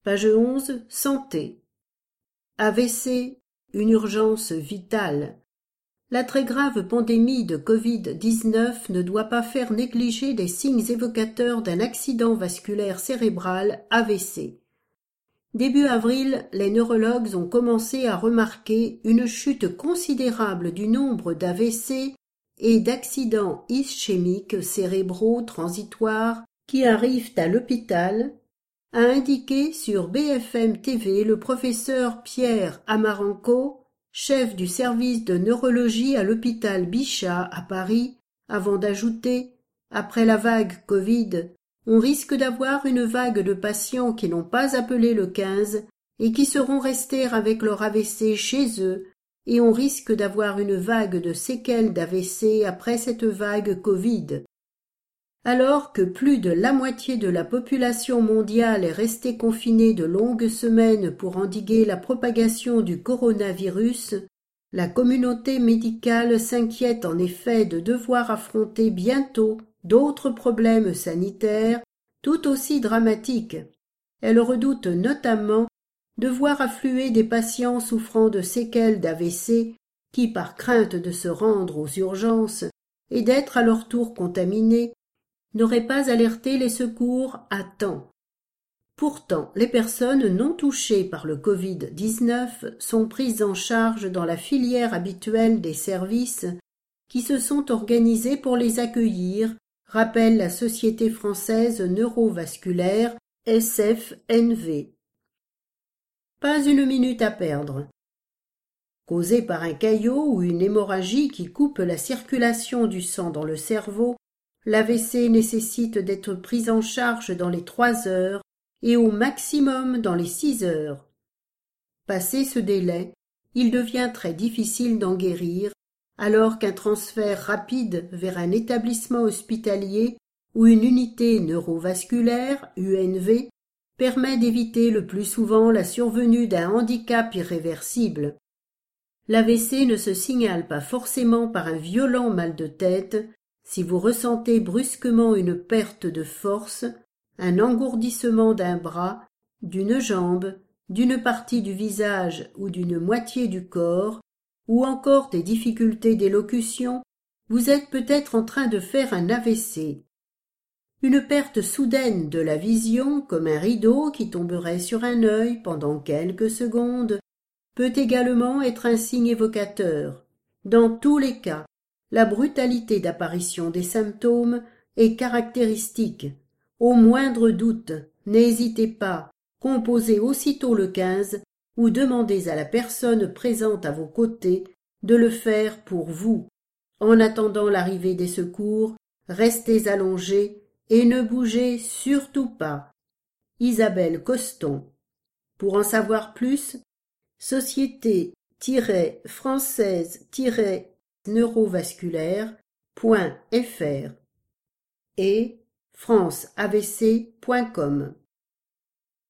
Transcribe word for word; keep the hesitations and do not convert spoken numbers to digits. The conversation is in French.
Page onze. Santé. A V C, une urgence vitale. La très grave pandémie de covid dix-neuf ne doit pas faire négliger les signes évocateurs d'un accident vasculaire cérébral A V C. Début avril, les neurologues ont commencé à remarquer une chute considérable du nombre d'A V C et d'accidents ischémiques cérébraux transitoires qui arrivent à l'hôpital, a indiqué sur B F M T V le professeur Pierre Amaranco, chef du service de neurologie à l'hôpital Bichat à Paris, avant d'ajouter « Après la vague Covid, on risque d'avoir une vague de patients qui n'ont pas appelé le quinze et qui seront restés avec leur A V C chez eux, et on risque d'avoir une vague de séquelles d'A V C après cette vague Covid. » Alors que plus de la moitié de la population mondiale est restée confinée de longues semaines pour endiguer la propagation du coronavirus, la communauté médicale s'inquiète en effet de devoir affronter bientôt d'autres problèmes sanitaires tout aussi dramatiques. Elle redoute notamment de voir affluer des patients souffrant de séquelles d'A V C qui, par crainte de se rendre aux urgences et d'être à leur tour contaminés, n'auraient pas alerté les secours à temps. Pourtant, les personnes non touchées par le covid dix-neuf sont prises en charge dans la filière habituelle des services qui se sont organisés pour les accueillir, rappelle la Société française neurovasculaire S F N V. Pas une minute à perdre. Causée par un caillot ou une hémorragie qui coupe la circulation du sang dans le cerveau, l'A V C nécessite d'être pris en charge dans les trois heures et au maximum dans les six heures. Passé ce délai, il devient très difficile d'en guérir, alors qu'un transfert rapide vers un établissement hospitalier ou une unité neurovasculaire, U N V, permet d'éviter le plus souvent la survenue d'un handicap irréversible. L'A V C ne se signale pas forcément par un violent mal de tête. Si vous ressentez brusquement une perte de force, un engourdissement d'un bras, d'une jambe, d'une partie du visage ou d'une moitié du corps, ou encore des difficultés d'élocution, vous êtes peut-être en train de faire un A V C. Une perte soudaine de la vision, comme un rideau qui tomberait sur un œil pendant quelques secondes, peut également être un signe évocateur. Dans tous les cas, la brutalité d'apparition des symptômes est caractéristique. Au moindre doute, n'hésitez pas, composez aussitôt le quinze ou demandez à la personne présente à vos côtés de le faire pour vous. En attendant l'arrivée des secours, restez allongés et ne bougez surtout pas. Isabelle Coston. Pour en savoir plus, société française neurovasculaire point F R et france A V C point com.